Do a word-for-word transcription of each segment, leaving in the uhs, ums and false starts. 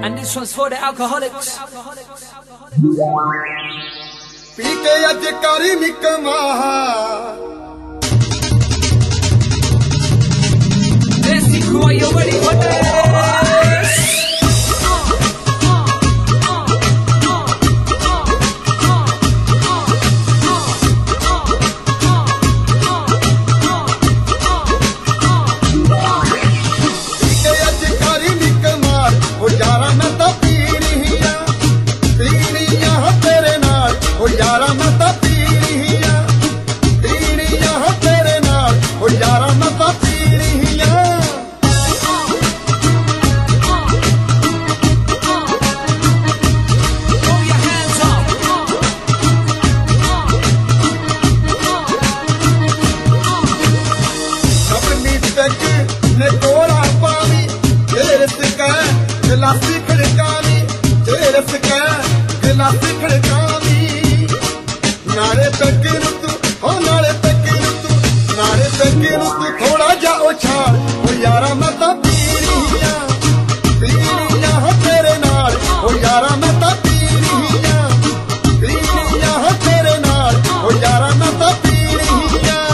And this one's for the alcoholics. पीके अज करी निकमा Desi crew, are you ready for this? पीके अज करी निकमा ओ यारा मैं तो पी रही आ पी रही आ तेरे नाल ओ यारा मैं तो पी रही आ पी रही आ तेरे नाल ओ यारा मैं तो पी रही आ Throw your hands up. अपनी तक ने तोड़ा पानी तेरे सिका गिलासी खड़कानी तेरे सिका गिलासी खड़कानी नारे तक तू ओ नारे तक तू नारे तक तू थोड़ा जा उछाल ओ यारा मैं तो पी रही आ पी रही आ तेरे नाल ओ यारा मैं तो पी रही आ पी रही आ तेरे नाल ओ यारा मैं तो पी रही आ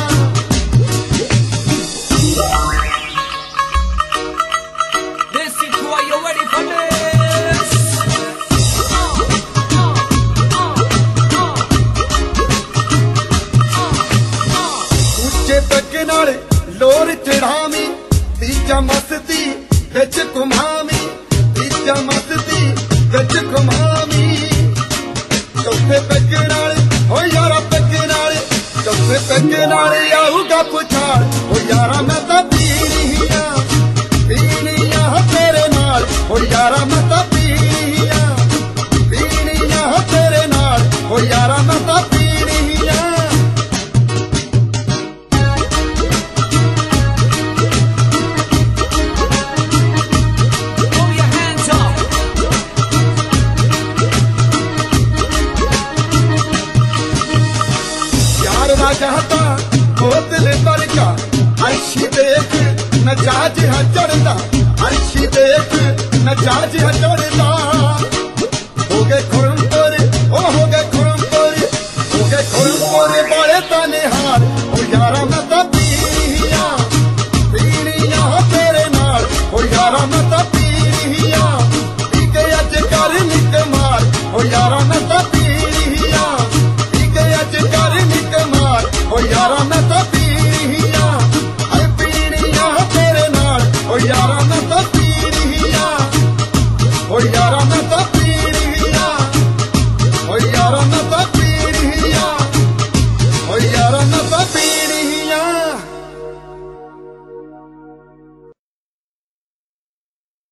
Desi crew, are you ready for this? ਉੱਚੇ ਤੱਕ ਨਾਲ ਲੋਰ ਚੜਾਵੀਂ ਤੀਜਾ ਮਸਤੀ ਵਿੱਚ ਘੁਮਾਵੀਂ ਤੀਜਾ ਮਸਤੀ ਵਿੱਚ ਘੁਮਾਵੀਂ ਚੌਥੇ ਤੱਕ ਨਾਲ ਹੋ ਯਾਰਾ ਤੱਕ ਨਾਲ ਚੌਥੇ ਤੱਕ ਨਾਲ ਆਊਗਾ ਪੁਛਾਲ ਹੋ ਯਾਰਾ ਮੈਂ ਤਾਂ ਪੀ ਰਹੀ ਆ ਪੀ ਰਹੀ ਆ ਤੇਰੇ ਨਾਲ ਹੋ ਯਾਰਾ ਮੈਂ ਤਾਂ ਪੀ ਰਹੀ ਆ ਪੀ ਰਹੀ ਆ ਤੇਰੇ ਨਾਲ ਹੋ ਯਾਰਾ ਮੈਂ ਤਾਂ ਪੀ ਰਹੀ ਆ Throw your hands up. यार राजा था बोतल भर का अर्शी देख नजाज है चढ़ता अर्शी देख नजाज है चढ़ता